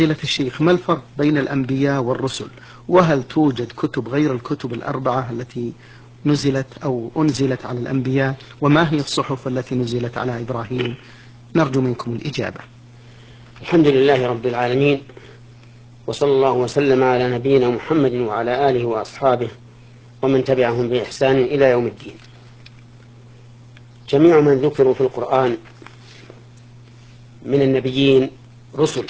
فضيلة الشيخ، ما الفرق بين الأنبياء والرسل؟ وهل توجد كتب غير الكتب الأربعة التي نزلت أو أنزلت على الأنبياء؟ وما هي الصحف التي نزلت على إبراهيم؟ نرجو منكم الإجابة. الحمد لله رب العالمين، وصلى الله وسلم على نبينا محمد وعلى آله وأصحابه ومن تبعهم بإحسان إلى يوم الدين. جميع من ذكروا في القرآن من النبيين رسل،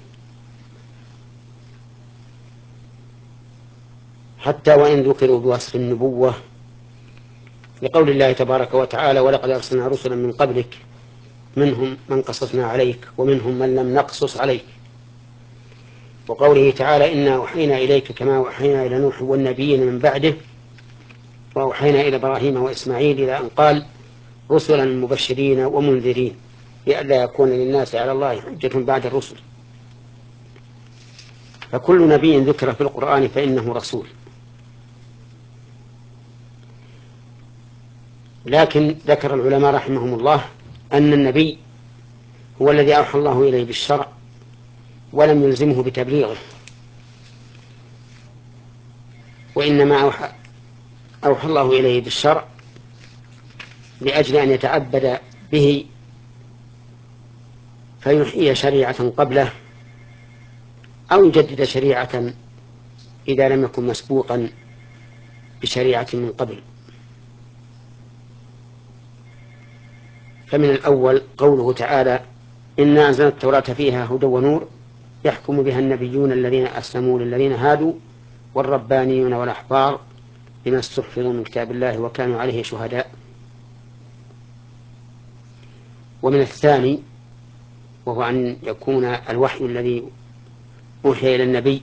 حتى وإن ذكروا بوصف النبوة، لقول الله تبارك وتعالى: ولقد أرسلنا رسلا من قبلك منهم من قصصنا عليك ومنهم من لم نقصص عليك. وقوله تعالى: إنا أوحينا إليك كما أوحينا إلى نوح والنبيين من بعده وأوحينا إلى إبراهيم وإسماعيل إلى أن قال: رسلا مبشرين ومنذرين لئلا يكون للناس على الله حجة بعد الرسل. فكل نبي ذكر في القرآن فإنه رسول، لكن ذكر العلماء رحمهم الله أن النبي هو الذي أوحى الله إليه بالشرع ولم يلزمه بتبليغه، وإنما أوحى الله إليه بالشرع لأجل أن يتعبد به فيحيي شريعة قبله أو يجدد شريعة إذا لم يكن مسبوقا بشريعة من قبل. فمن الأول قوله تعالى: إنا أنزلنا التوراة فيها هدى ونور يحكم بها النبيون الذين أسلموا للذين هادوا والربانيون والأحبار بما استحفظوا من كتاب الله وكانوا عليه شهداء. ومن الثاني وهو أن يكون الوحي الذي أوحي إلى النبي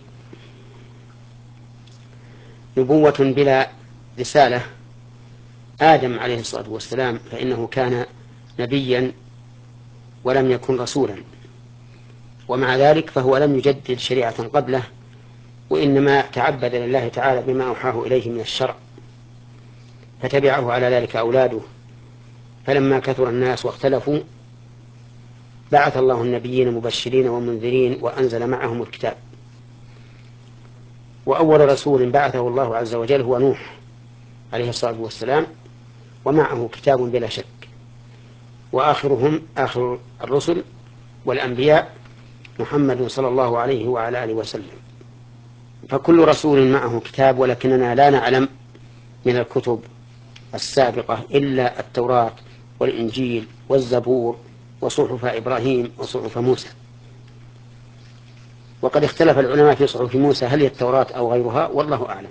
نبوة بلا رسالة. آدم عليه الصلاة والسلام فإنه كان نبيا ولم يكن رسولا، ومع ذلك فهو لم يجدد شريعة قبله، وإنما تعبد لله تعالى بما أوحاه إليه من الشرع، فتبعه على ذلك أولاده. فلما كثر الناس واختلفوا بعث الله النبيين مبشرين ومنذرين وأنزل معهم الكتاب. وأول رسول بعثه الله عز وجل هو نوح عليه الصلاة والسلام، ومعه كتاب بلا شك. وآخرهم آخر الرسل والأنبياء محمد صلى الله عليه وعلى آله وسلم. فكل رسول معه كتاب، ولكننا لا نعلم من الكتب السابقة إلا التوراة والإنجيل والزبور وصحف إبراهيم وصحف موسى. وقد اختلف العلماء في صحف موسى هل هي التوراة أو غيرها، والله أعلم.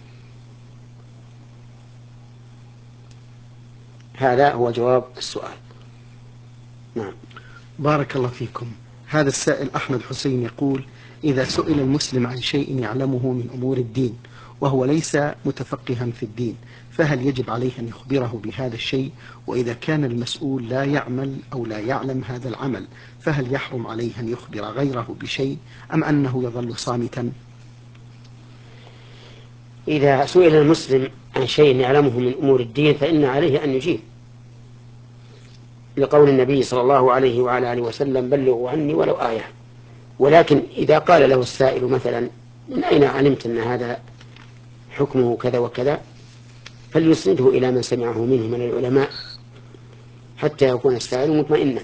هذا هو جواب السؤال. نعم. بارك الله فيكم. هذا السائل أحمد حسين يقول: إذا سئل المسلم عن شيء يعلمه من أمور الدين وهو ليس متفقها في الدين، فهل يجب عليه أن يخبره بهذا الشيء؟ وإذا كان المسؤول لا يعمل أو لا يعلم هذا العمل، فهل يحرم عليه أن يخبر غيره بشيء أم أنه يظل صامتا؟ إذا سئل المسلم عن شيء يعلمه من أمور الدين فإن عليه أن يجيب، لقول النبي صلى الله عليه وعلى آله وسلم: بلغوا عني ولو آية. ولكن إذا قال له السائل مثلا: من أين علمت أن هذا حكمه كذا وكذا، فليسنده إلى من سمعه منه من العلماء حتى يكون السائل مطمئنا.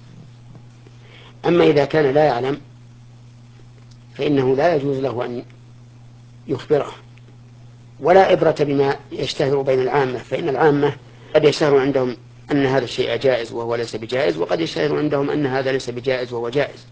أما إذا كان لا يعلم فإنه لا يجوز له أن يخبره، ولا عبرة بما يشتهر بين العامة، فإن العامة قد يشتهر عندهم أن هذا الشيء جائز وهو ليس بجائز، وقد يشتهر عندهم أن هذا ليس بجائز وهو جائز.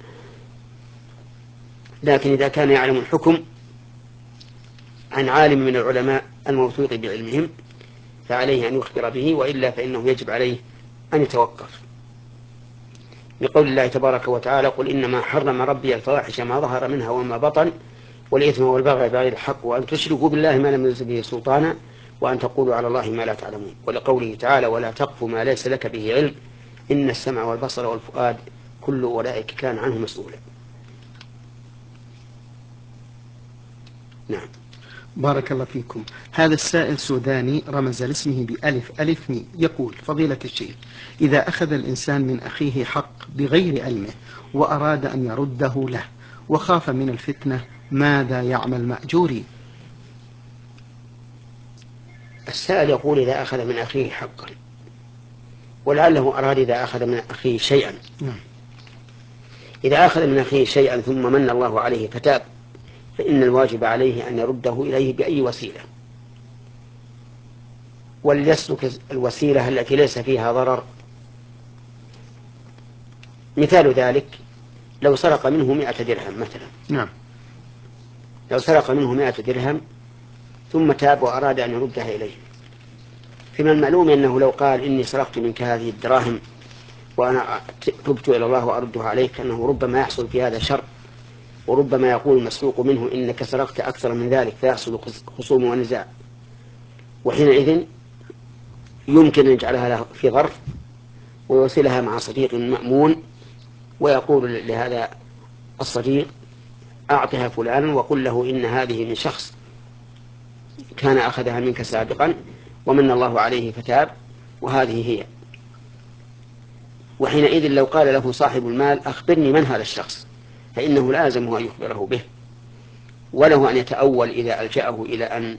لكن إذا كان يعلم الحكم عن عالم من العلماء الموثوق بعلمهم فعليه أن يخبر به، وإلا فإنه يجب عليه أن يتوقف، لقول الله تبارك وتعالى: قل إنما حرم ربي الفواحش ما ظهر منها وما بطن والإثم والبغي بغير الحق وأن تشركوا بالله ما لم ينزل به سلطانا وأن تقولوا على الله ما لا تعلمون. ولقوله تعالى: ولا تقف ما ليس لك به علم إن السمع والبصر والفؤاد كل أولئك كان عنه مسؤولا. نعم. بارك الله فيكم. هذا السائل سوداني رمز لاسمه بألف ألف مي، يقول: فضيلة الشيخ، إذا أخذ الإنسان من أخيه حق بغير علمه وأراد أن يرده له وخاف من الفتنة ماذا يعمل مأجوري؟ السائل يقول إذا أخذ من أخيه حقا، ولعله أراد إذا أخذ من أخيه شيئا. إذا أخذ من أخيه شيئا ثم من الله عليه فتاب، فإن الواجب عليه أن يرده إليه بأي وسيلة، وليسلك الوسيلة التي ليس فيها ضرر. مثال ذلك لو سرق منه 100 درهم مثلا. نعم. لو سرق منه 100 درهم ثم تاب وأراد أن يردها إليه، فمن المعلوم أنه لو قال إني سرقت منك هذه الدراهم وأنا تبت إلى الله وأردها عليك، أنه ربما يحصل في هذا شر، وربما يقول المسروق منه إنك سرقت أكثر من ذلك، فيحصل خصوم ونزاع، وحينئذ يمكن أن يجعلها له في ظرف ويوصلها مع صديق مأمون، ويقول لهذا الصديق أعطها فلانا وقل له إن هذه من شخص كان أخذها منك سابقا ومن الله عليه فتاب، وهذه هي. وحينئذ لو قال له صاحب المال أخبرني من هذا الشخص، فإنه لازمه أن يخبره به، وله أن يتأول إذا ألجأه إلى أن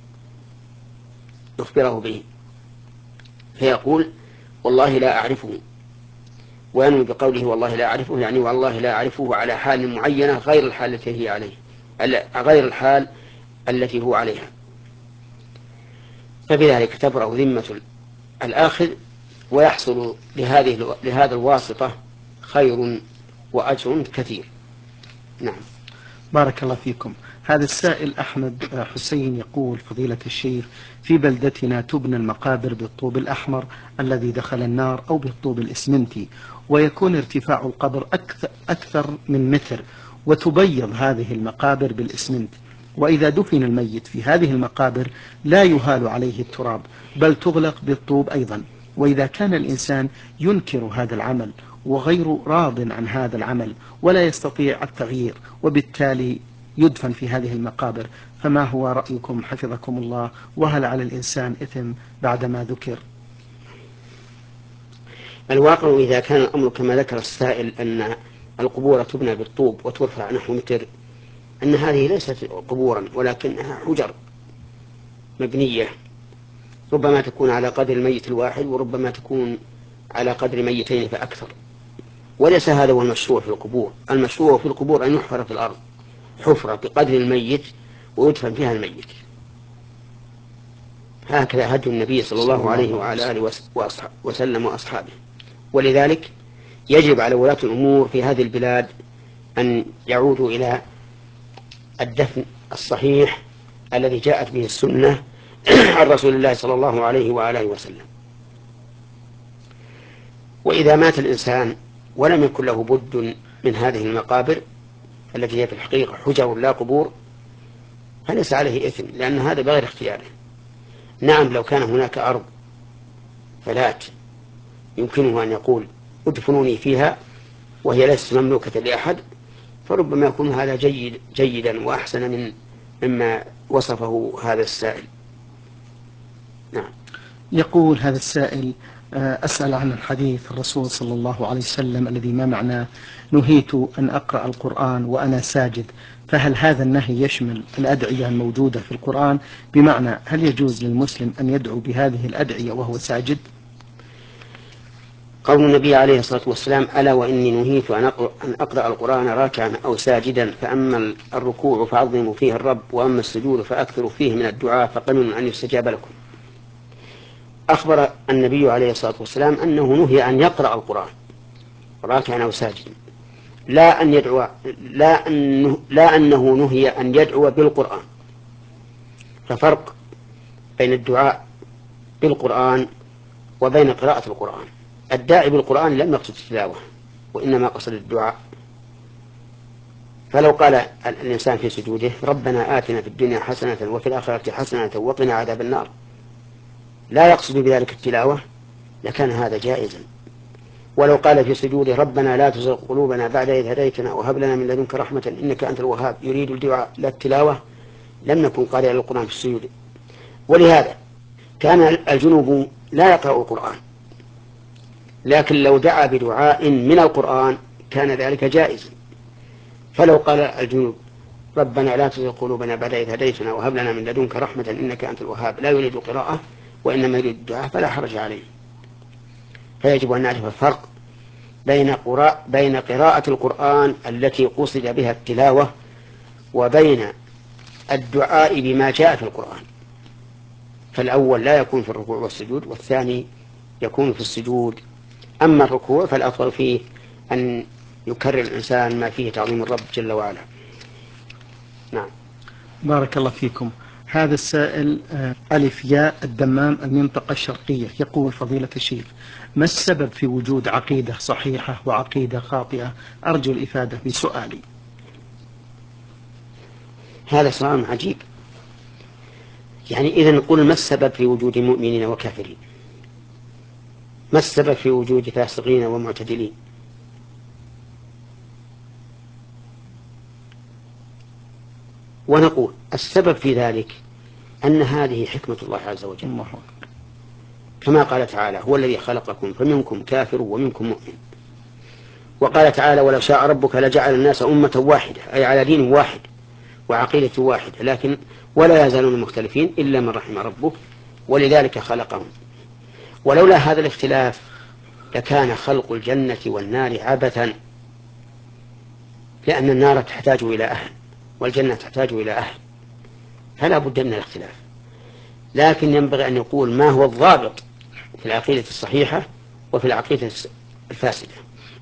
يخبره به، فيقول والله لا أعرفه، وينوي بقوله والله لا أعرفه يعني والله لا أعرفه على حال معينة غير الحال التي هي عليه، غير الحال التي هو عليها، فبذلك تبرأ ذمة الآخذ، ويحصل لهذا الواسطة خير وأجر كثير. نعم. بارك الله فيكم. هذا السائل أحمد حسين يقول فضيلة الشيخ في بلدتنا تبنى المقابر بالطوب الأحمر الذي دخل النار أو بالطوب الإسمنتي، ويكون ارتفاع القبر أكثر من متر، وتبيض هذه المقابر بالإسمنت، وإذا دفن الميت في هذه المقابر لا يهال عليه التراب بل تغلق بالطوب أيضا. وإذا كان الإنسان ينكر هذا العمل وغير راض عن هذا العمل ولا يستطيع التغيير وبالتالي يدفن في هذه المقابر، فما هو رأيكم حفظكم الله؟ وهل على الإنسان إثم بعدما ذكر؟ الواقع إذا كان الأمر كما ذكر السائل أن القبور تبنى بالطوب وترفع نحو متر، أن هذه ليست قبورا ولكنها حجر مبنية، ربما تكون على قدر الميت الواحد وربما تكون على قدر ميتين فأكثر، وليس هذا هو المشروع في القبور. المشروع في القبور أن يحفر في الأرض حفرة بقدر الميت ويدفن فيها الميت، هكذا هدي النبي صلى الله عليه وعلى آله وسلم وأصحابه. ولذلك يجب على ولاة الأمور في هذه البلاد أن يعودوا إلى الدفن الصحيح الذي جاءت به السنة عن رسول الله صلى الله عليه وآله وسلم. وإذا مات الإنسان ولم يكن له بد من هذه المقابر التي هي في الحقيقة حجر لا قبور، فليس عليه إثم، لأن هذا بغير اختياره. نعم، لو كان هناك أرض فلات يمكنه أن يقول ادفنوني فيها وهي ليست مملوكة لأحد، فربما يكون هذا جيدا وأحسن مما وصفه هذا السائل. نعم. يقول هذا السائل أسأل عن الحديث الرسول صلى الله عليه وسلم الذي ما معناه نهيت أن أقرأ القرآن وأنا ساجد، فهل هذا النهي يشمل الأدعية الموجودة في القرآن؟ بمعنى هل يجوز للمسلم أن يدعو بهذه الأدعية وهو ساجد؟ قول النبي عليه الصلاة والسلام ألا وإني نهيت أن أقرأ القرآن راكعا أو ساجدا، فأما الركوع فعظموا فيه الرب، وأما السجود فأكثروا فيه من الدعاء فقمن أن يستجاب لكم. أخبر النبي عليه الصلاة والسلام أنه نهي أن يقرأ القرآن راكعا أو ساجدا، لا أن يدعو، لا أنه نهي أن يدعو بالقرآن. ففرق بين الدعاء بالقرآن وبين قراءة القرآن. الداعي بالقرآن لم يقصد التلاوة وإنما قصد الدعاء، فلو قال الإنسان في سجوده ربنا آتنا في الدنيا حسنة وفي الآخرة حسنة وقنا عذاب النار، لا يقصد بذلك التلاوة، لكان هذا جائزا. ولو قال في سجوده ربنا لا تزغ قلوبنا بعد إذ هديتنا وهب لنا من لدنك رحمة إنك أنت الوهاب، يريد الدعاء لا التلاوة، لم يكن قارئا للقرآن في السجود. ولهذا كان الجنوب لا يقرأ القرآن، لكن لو دعا بدعاء من القرآن كان ذلك جائزا. فلو قال الجنوب ربنا لا تزغ قلوبنا بعد إذ هديتنا وهب لنا من لدنك رحمة إنك أنت الوهاب لا يريد قراءة وإنما يريد الدعاء فلا حرج عليه. فيجب أن نعرف الفرق بين قراءة القرآن التي قصد بها التلاوة وبين الدعاء بما جاء في القرآن. فالأول لا يكون في الركوع والسجود، والثاني يكون في السجود. أما الركوع فالأفضل فيه أن يكرر الإنسان ما فيه تعظيم الرب جل وعلا. نعم. بارك الله فيكم. هذا السائل ألف ياء الدمام المنطقة الشرقية يقول فضيلة الشيخ: ما السبب في وجود عقيدة صحيحة وعقيدة خاطئة؟ أرجو الإفادة بسؤالي. هذا سؤال عجيب. يعني إذا نقول ما السبب في وجود مؤمنين وكافرين؟ ما السبب في وجود فاسقين ومعتدلين؟ ونقول السبب في ذلك أن هذه حكمة الله عز وجل، كما قال تعالى: هو الذي خلقكم فمنكم كافر ومنكم مؤمن. وقال تعالى: ولو شاء ربك لجعل الناس أمة واحدة، أي على دين واحد وعقيدة واحدة، لكن ولا يزالون مختلفين إلا من رحم ربك ولذلك خلقهم. ولولا هذا الاختلاف لكان خلق الجنة والنار عبثا، لأن النار تحتاج إلى أهل والجنة تحتاج إلى أهل، فلا بد من الاختلاف. لكن ينبغي أن يقول ما هو الضابط في العقيدة الصحيحة وفي العقيدة الفاسدة.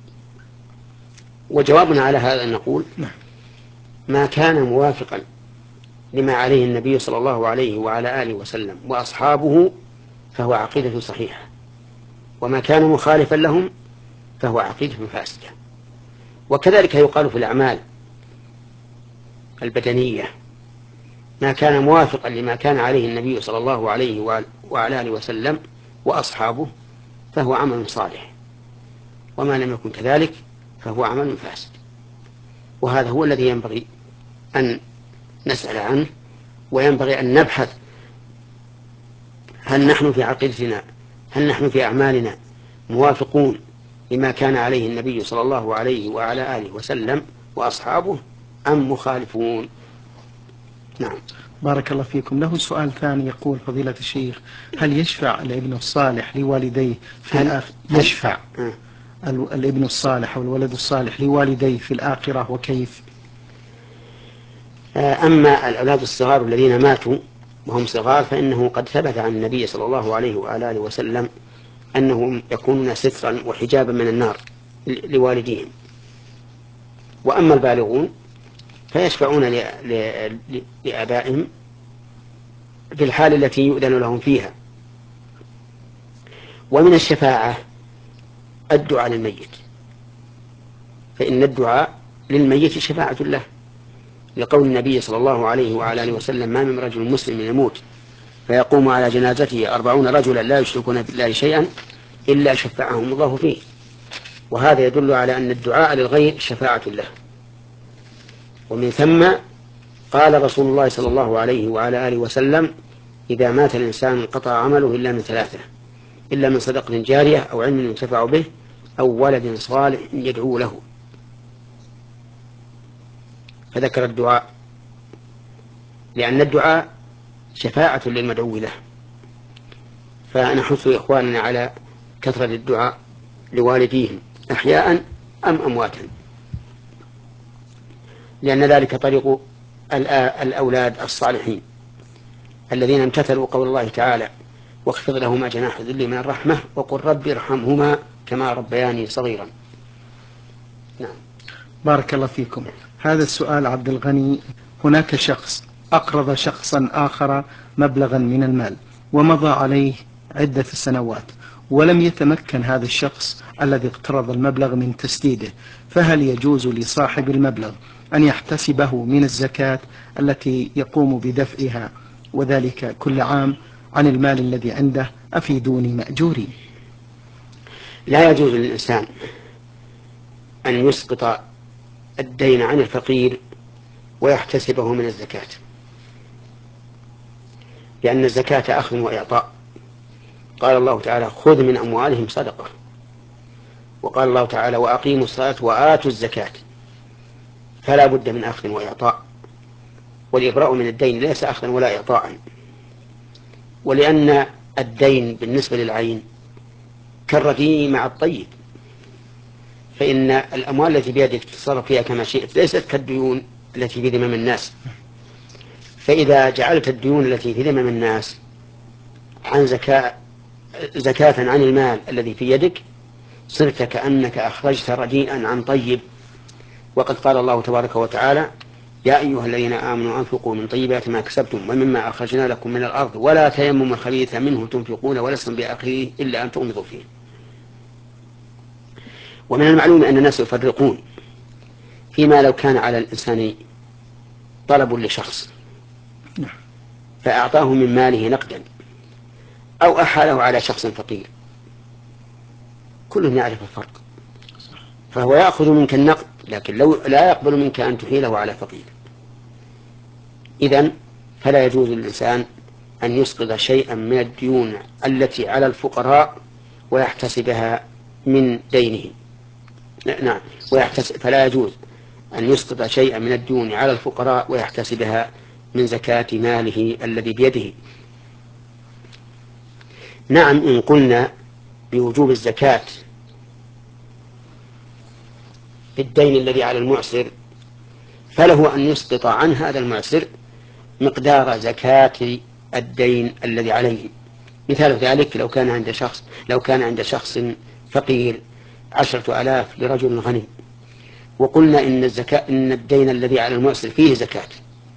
وجوابنا على هذا أن نقول ما كان موافقا لما عليه النبي صلى الله عليه وعلى آله وسلم وأصحابه فهو عقيدة صحيحة، وما كان مخالفا لهم فهو عقيدة فاسدة. وكذلك يقال في الأعمال البدنية: ما كان موافقا لما كان عليه النبي صلى الله عليه وعلى آله وسلم وأصحابه فهو عمل صالح، وما لم يكن كذلك فهو عمل فاسد. وهذا هو الذي ينبغي أن نسأل عنه، وينبغي أن نبحث هل نحن في عقيدتنا، هل نحن في أعمالنا موافقون لما كان عليه النبي صلى الله عليه وعلى آله وسلم وأصحابه أم مخالفون. نعم. بارك الله فيكم. له سؤال ثاني يقول فضيلة الشيخ: هل يشفع الابن الصالح لوالديه في يشفع الابن الصالح أو الولد الصالح لوالديه في الآخرة وكيف؟ أما الأولاد الصغار الذين ماتوا وهم صغار فإنه قد ثبت عن النبي صلى الله عليه وعلى آله وسلم أنهم يكونون سترا وحجابا من النار لوالديهم. وأما البالغون فيشفعون لآبائهم في الحال التي يؤذن لهم فيها. ومن الشفاعة الدعاء للميت، فإن الدعاء للميت شفاعة له، لقول النبي صلى الله عليه وعلى آله وسلم: ما من رجل مسلم يموت فيقوم على جنازته 40 رجلا لا يشركون بالله شيئا إلا شفعهم الله فيه. وهذا يدل على أن الدعاء للغير شفاعة له. ومن ثم قال رسول الله صلى الله عليه وعلى آله وسلم: إذا مات الإنسان انقطع عمله إلا من ثلاثة: إلا من صدقة جارية أو علم ينتفع به أو ولد صالح يدعو له. فذكر الدعاء لأن الدعاء شفاعة للمدعو له. فنحث إخواننا على كثرة الدعاء لوالديهم أحياء أم أمواتا، لأن ذلك طريق الأولاد الصالحين الذين امتثلوا قول الله تعالى: واخفض لهما جناح الذل من الرحمة وقل رب ارحمهما كما ربياني صغيرا. نعم. بارك الله فيكم. هذا السؤال عبد الغني: هناك شخص أقرض شخصا آخر مبلغا من المال ومضى عليه عدة سنوات ولم يتمكن هذا الشخص الذي اقترض المبلغ من تسديده، فهل يجوز لصاحب المبلغ أن يحتسبه من الزكاة التي يقوم بدفعها وذلك كل عام عن المال الذي عنده؟ أفيدوني مأجورين. لا يجوز للإنسان أن يسقط الدين عن الفقير ويحتسبه من الزكاة، لأن الزكاة أخذ وإعطاء. قال الله تعالى: خذ من أموالهم صدقة. وقال الله تعالى: وأقيموا الصلاة وآتوا الزكاة. فلا بد من أخذ وإعطاء، والإبراء من الدين ليس أخذا ولا إعطاء، ولأن الدين بالنسبة للعين كالرديء مع الطيب، فإن الأموال التي بيدك تتصرف فيها كما شئت ليست كالديون التي في ذمم الناس. فإذا جعلت الديون التي في ذمم الناس عن زكاة عن المال الذي في يدك صرت كأنك أخرجت رديئا عن طيب. وقد قال الله تبارك وتعالى: يا أيها الذين آمنوا أنفقوا من طيبات ما كسبتم ومما أخرجنا لكم من الأرض ولا تيمموا الخبيث منه تنفقون ولستم بآخره إلا أن تغمضوا فيه. ومن المعلوم أن الناس يفرقون فيما لو كان على الإنسان طلب لشخص فأعطاه من ماله نقدا أو أحاله على شخص فقير، كل يعرف الفرق، فهو يأخذ منك النقد لكن لو لا يقبل منك أن تحيله على فقير. إذن فلا يجوز للإنسان أن يسقط شيئا من الديون التي على الفقراء ويحتسبها من دينه. نعم، فلا يجوز أن يسقط شيئا من الديون على الفقراء ويحتسبها من زكاة ماله الذي بيده. نعم، إن قلنا بوجوب الزكاة في الدين الذي على المعسر فله أن يسقط عن هذا المعسر مقدار زكاة الدين الذي عليه. مثال ذلك لو كان عند شخص فقير 10,000 لرجل غني، وقلنا إن الدين الذي على المعسر فيه زكاة،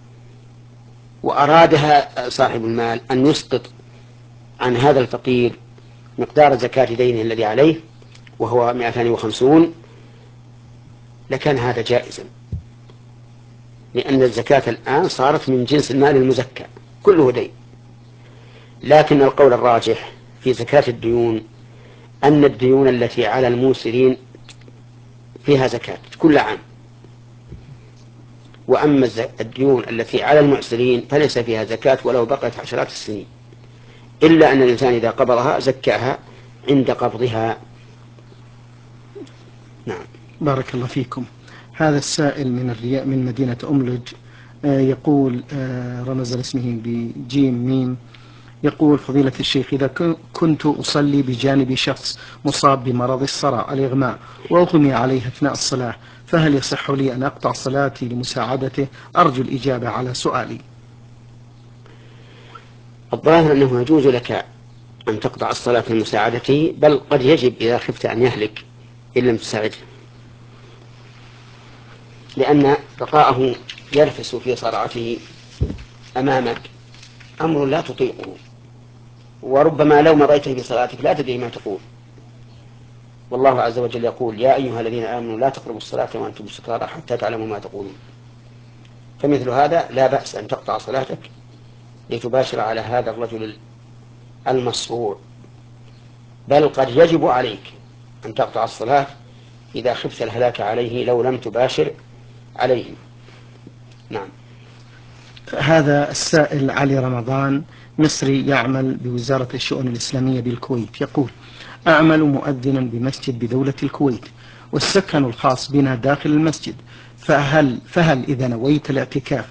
وأرادها صاحب المال أن يسقط عن هذا الفقير مقدار زكاة دينه الذي عليه وهو 250، لكان هذا جائزا، لأن الزكاة الآن صارت من جنس المال المزكى كله دين. لكن القول الراجح في زكاة الديون أن الديون التي على الموسرين فيها زكاة كل عام، وأما الديون التي على المعسرين فليس فيها زكاة ولو بقت عشرات السنين، إلا أن الإنسان إذا قبضها زكاها عند قبضها. نعم. بارك الله فيكم. هذا السائل من مدينة أملج يقول، رمز اسمه بجيم ميم، يقول: فضيلة الشيخ، إذا كنت أصلي بجانب شخص مصاب بمرض الصرع الإغماء وأغمي عليه أثناء الصلاة، فهل يصح لي أن أقطع صلاتي لمساعدته؟ أرجو الإجابة على سؤالي. الظاهر أنه يجوز لك أن تقطع الصلاة لمساعدته، بل قد يجب إذا خفت أن يهلك إن لم تساعده، لأن بقاءه يرفس في صرعته أمامك أمر لا تطيقه، وربما لو مضيت بصلاتك لا تدري ما تقول. والله عز وجل يقول: يا أيها الذين آمنوا لا تقربوا الصلاة وأنتم سكارى حتى تعلموا ما تقولون. فمثل هذا لا بأس أن تقطع صلاتك لتباشر على هذا الرجل المصروع، بل قد يجب عليك أن تقطع الصلاة إذا خفت الهلاك عليه لو لم تباشر عليه. نعم. هذا السائل علي رمضان مصري يعمل بوزارة الشؤون الإسلامية بالكويت، يقول: أعمل مؤذنا بمسجد بدولة الكويت، والسكن الخاص بنا داخل المسجد، فهل إذا نويت الاعتكاف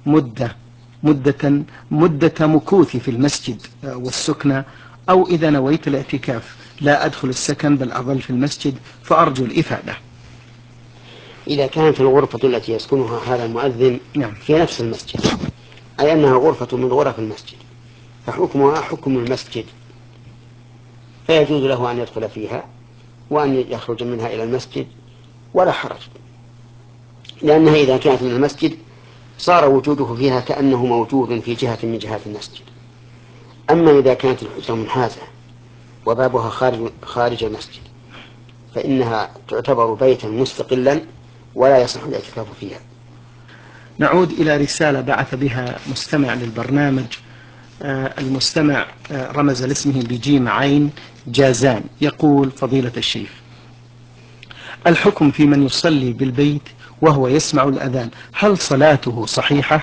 مدة مكوثي في المسجد والسكنة، أو إذا نويت الاعتكاف لا أدخل السكن بل أظل في المسجد؟ فأرجو الإفادة. إذا كانت الغرفة التي يسكنها هذا المؤذن نعم. في نفس المسجد، أي أنها غرفة من غرف المسجد، فحكمها حكم المسجد، فيجوز له أن يدخل فيها وأن يخرج منها إلى المسجد ولا حرج، لأنها إذا كانت من المسجد صار وجوده فيها كأنه موجود في جهة من جهات المسجد. أما إذا كانت الحجرة منحازة وبابها خارج المسجد فإنها تعتبر بيتا مستقلا ولا يصح الاعتكاف فيها. نعود إلى رسالة بعث بها مستمع للبرنامج. المستمع رمز لاسمه بجيم عين جازان، يقول: فضيلة الشيخ، الحكم في من يصلي بالبيت وهو يسمع الأذان، هل صلاته صحيحة؟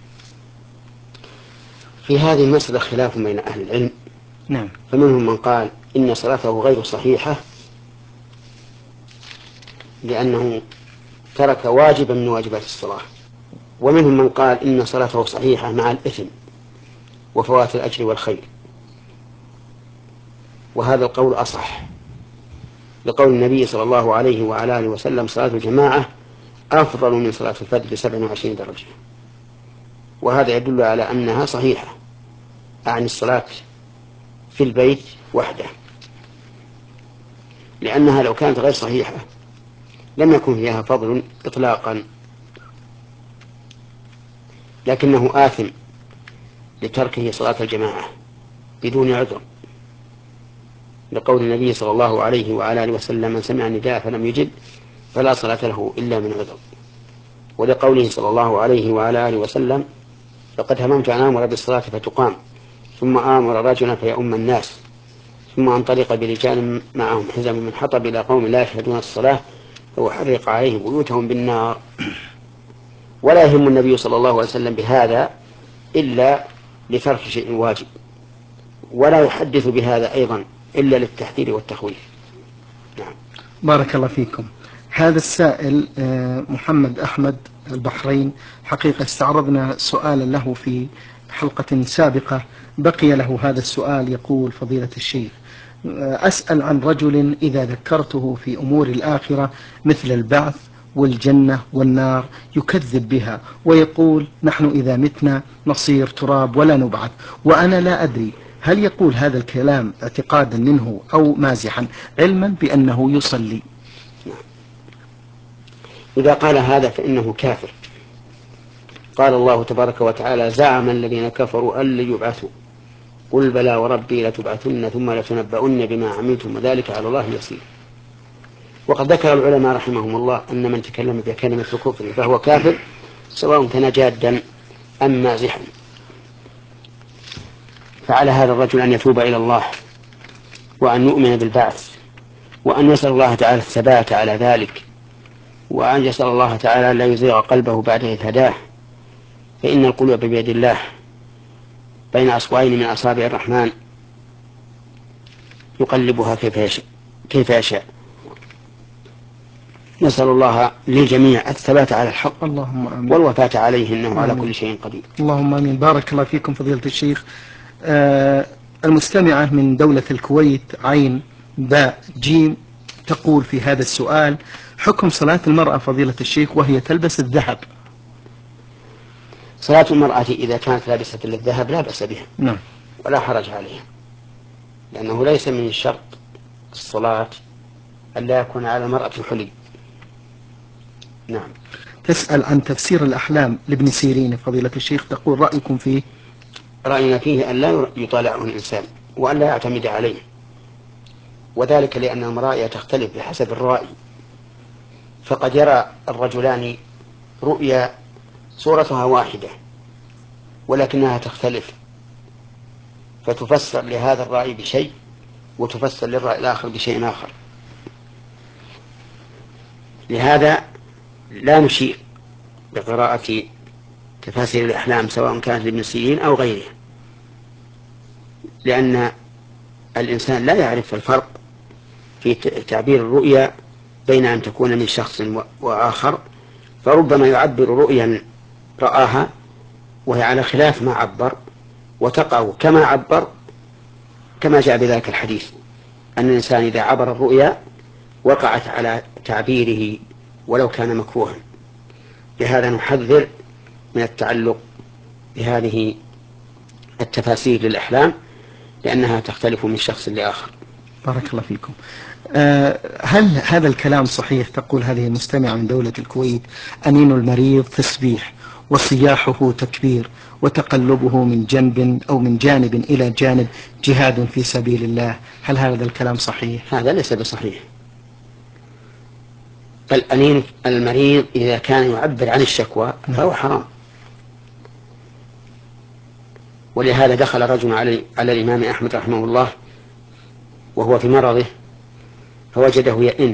في هذه المسألة خلاف بين أهل العلم. نعم. فمنهم من قال إن صلاته غير صحيحة لأنه ترك واجبا من واجبات الصلاة. ومنهم من قال إن صلاته صحيحة مع الإثم وفوات الأجر والخير، وهذا القول أصح، لقول النبي صلى الله عليه وعلى آله وسلم: صلاة الجماعة أفضل من صلاة الفرد ب27 درجة. وهذا يدل على أنها صحيحة، عن الصلاة في البيت وحده، لأنها لو كانت غير صحيحة لم يكن فيها فضل إطلاقا، لكنه آثم لتركه صلاة الجماعة بدون عذر، لقول النبي صلى الله عليه وعلى آله وسلم: من سمع النداء فلم يجب فلا صلاة له إلا من عذر. ولقوله صلى الله عليه وعلى آله وسلم: فقد هممت أن آمر بالصلاة فتقام، ثم آمر رجلا فيؤم الناس، ثم انطلق برجال معهم حزم من حطب إلى قوم لا يشهدون الصلاة فأحرق عليهم بيوتهم بالنار. ولا يهم النبي صلى الله عليه وسلم بهذا إلا لترك شيء واجب، ولا يحدث بهذا أيضا إلا للتحذير والتخويف. نعم. بارك الله فيكم. هذا السائل محمد أحمد البحرين، حقيقة استعرضنا سؤالا له في حلقة سابقة، بقي له هذا السؤال. يقول: فضيلة الشيخ، أسأل عن رجل إذا ذكرته في أمور الآخرة مثل البعث والجنة والنار يكذب بها، ويقول: نحن إذا متنا نصير تراب ولا نبعث، وأنا لا أدري هل يقول هذا الكلام اعتقادا منه أو مازحا، علما بأنه يصلي. إذا قال هذا فإنه كافر. قال الله تبارك وتعالى: زعم الذين كفروا أن لن يبعثوا، قل بلى وربي لتبعثن ثم لتنبؤن بما عملتم وذلك على الله يسير. وقد ذكر العلماء رحمهم الله أن من تكلم بكلمة الكفر فهو كافر، سواء كان جادا أم مازحا. فعلى هذا الرجل أن يتوب إلى الله، وأن يؤمن بالبعث، وأن يسأل الله تعالى الثبات على ذلك، وأن يسأل الله تعالى لا يزيغ قلبه بعد إذ هداه، فإن القلوب بيد الله بين أصبعين من أصابع الرحمن يقلبها كيف يشاء. نسأل الله للجميع الثبات على الحق اللهم آمين، والوفاة عليه، إنه آمين. على كل شيء قدير. اللهم آمين. بارك الله فيكم فضيلة الشيخ. المستمعة من دولة الكويت عين باء جيم تقول في هذا السؤال: حكم صلاة المرأة فضيلة الشيخ وهي تلبس الذهب؟ صلاة المرأة إذا كانت لابسة للذهب لا بأس بها، نعم، ولا حرج عليها، لأنه ليس من شرط الصلاة أن لا يكون على المرأة حلي. نعم. تسأل عن تفسير الأحلام لابن سيرين فضيلة الشيخ، تقول: رأيكم فيه؟ رأينا فيه أن لا يطالعه الإنسان وأن لا يعتمد عليه، وذلك لأن المرائي تختلف بحسب الرائي، فقد يرى الرجلان رؤيا صورتها واحدة ولكنها تختلف، فتفسر لهذا الرأي بشيء وتفسر للرأي الآخر بشيء آخر. لهذا لا نشير بقراءة تفاسير الأحلام سواء كانت لابن سيرين أو غيره، لأن الإنسان لا يعرف الفرق في تعبير الرؤيا بين أن تكون من شخص وآخر، فربما يعبر رؤيا رآها وهي على خلاف ما عبر، وتقع كما عبر، كما جاء بذلك الحديث أن الإنسان إذا عبر الرؤيا وقعت على تعبيره ولو كان مكروها. لهذا نحذر من التعلق بهذه التفاسير للأحلام، لأنها تختلف من شخص لآخر. بارك الله فيكم. هل هذا الكلام صحيح؟ تقول هذه المستمعة من دولة الكويت: أنين المريض تسبيح، وصياحه تكبير، وتقلبه من جنب أو من جانب إلى جانب جهاد في سبيل الله. هل هذا الكلام صحيح؟ هذا ليس بصحيح. بل أنين المريض إذا كان يعبر عن الشكوى فهو حرام. ولهذا دخل رجل على الإمام أحمد رحمه الله وهو في مرضه فوجده يئن،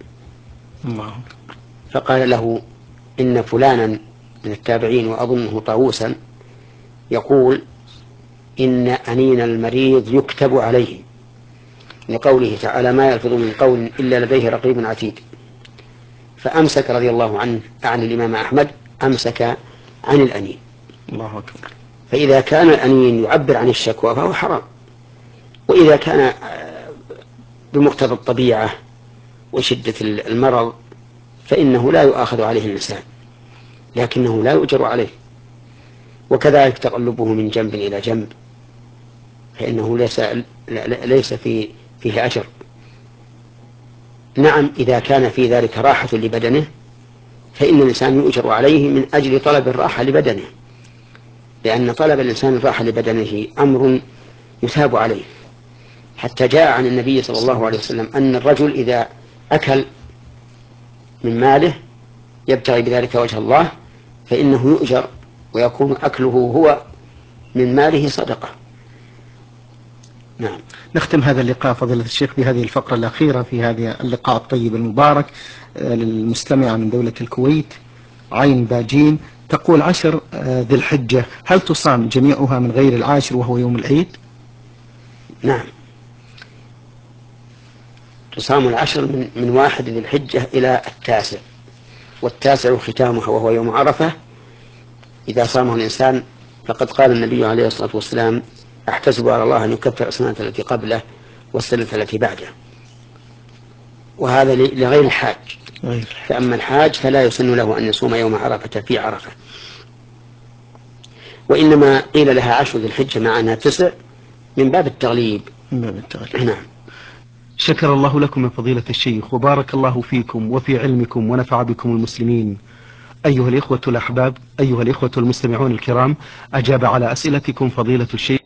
فقال له: إن فلانا من التابعين وأظنه طاووسا يقول إن أنين المريض يكتب عليه، لقوله تعالى: ما يلفظ من قول إلا لديه رقيب عتيد. فأمسك رضي الله عنه عن الإمام أحمد، أمسك عن الأنين. الله أكبر. فإذا كان الأنين يعبر عن الشكوى فهو حرام، وإذا كان بمقتضى الطبيعة وشدة المرض فإنه لا يؤاخذ عليه الإنسان، لكنه لا يؤجر عليه. وكذلك تقلبه من جنب إلى جنب فإنه ليس فيه أجر. نعم إذا كان في ذلك راحة لبدنه فإن الإنسان يؤجر عليه من أجل طلب الراحة لبدنه، لأن طلب الإنسان الراحة لبدنه أمر يثاب عليه. حتى جاء عن النبي صلى الله عليه وسلم أن الرجل إذا أكل من ماله يبتغي بذلك وجه الله فإنه يؤجر، ويكون أكله هو من ماله صدقة. نعم. نختم هذا اللقاء فضيلة الشيخ بهذه الفقرة الأخيرة في هذا اللقاء الطيب المبارك للمستمعة من دولة الكويت عين باجين، تقول 10 ذي الحجة هل تصام جميعها من غير العاشر وهو يوم العيد؟ نعم، تصام 10 من 1 ذي الحجة إلى 9، والتاسع ختامها وهو يوم عرفة. إذا صامه الإنسان فقد قال النبي عليه الصلاة والسلام: أحتسب على الله أن يكفر السنة التي قبله والسنة التي بعده. وهذا لغير الحاج، فأما الحاج فلا يسن له أن يصوم يوم عرفة في عرفة، وإنما قيل لها 10 ذي الحجة مع أنها 9 من باب التغليب. نعم. شكر الله لكم من فضيلة الشيخ، وبارك الله فيكم وفي علمكم ونفع بكم المسلمين. أيها الإخوة الأحباب، أيها الإخوة المستمعون الكرام، أجاب على أسئلتكم فضيلة الشيخ